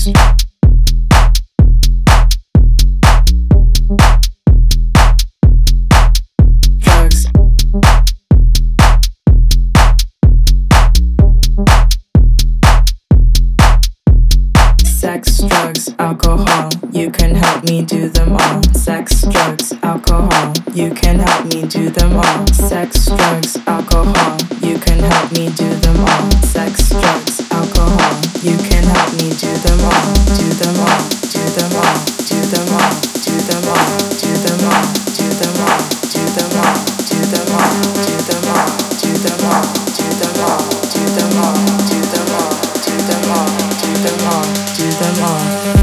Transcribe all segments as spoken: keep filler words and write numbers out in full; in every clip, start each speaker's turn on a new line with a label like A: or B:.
A: Sex, drugs, sex, drugs, alcohol, you can help me do them all. Sex, drugs, alcohol, you can help me do them all. Sex, drugs, alcohol, you can help me do them all. Sex, drugs, alcohol, you can help me do them all. Do them all, do them all, do them all, do them all, do them all, do them all, do them all, do them all, do them all, do them all, do them all, do them all, do them all, do them all, do them all, do them all.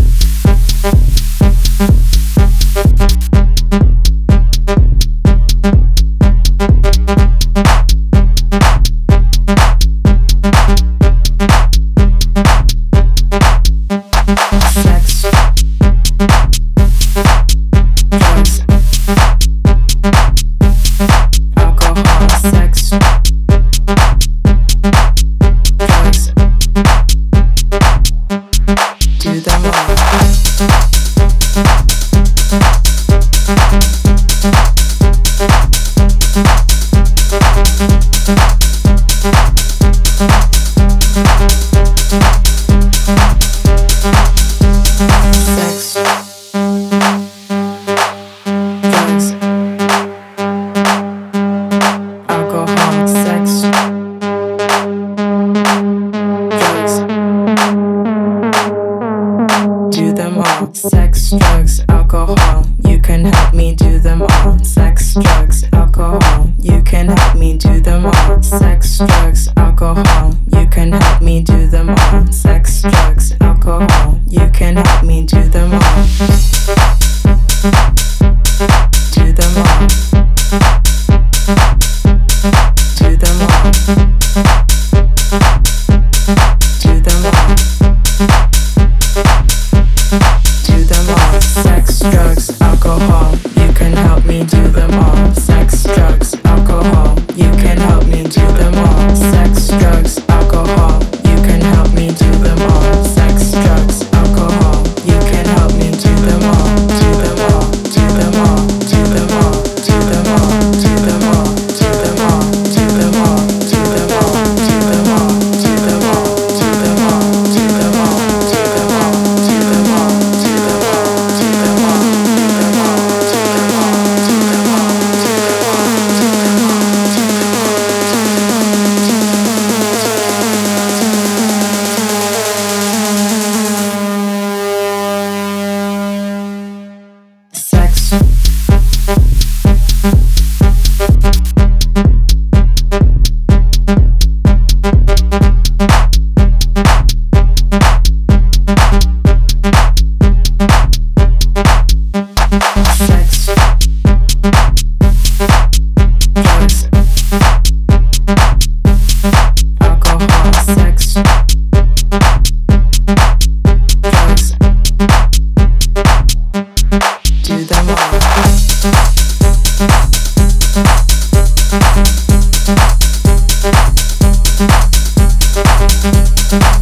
A: Sex, drugs, alcohol, you can help me do them all. Sex, drugs, alcohol, you can help me do them all. Sex, drugs, alcohol, you can help me do them all. Sex, drugs, alcohol, you can help me do them all. Do them all. Do them all. Do them all. Sex, drugs, alcohol, you can help me do them all. Sex, drugs, alcohol, you can help me do them all. Sex, drugs, alcohol, you can help me do them all. Sex, drugs, alcohol, you can help me do them all. Do them all, do them all, do them all, do them all, do them all, do them all, do them all, do them all, do them all, do them all, do them all, do them all, do them all, do them all, do them all. We'll be right back.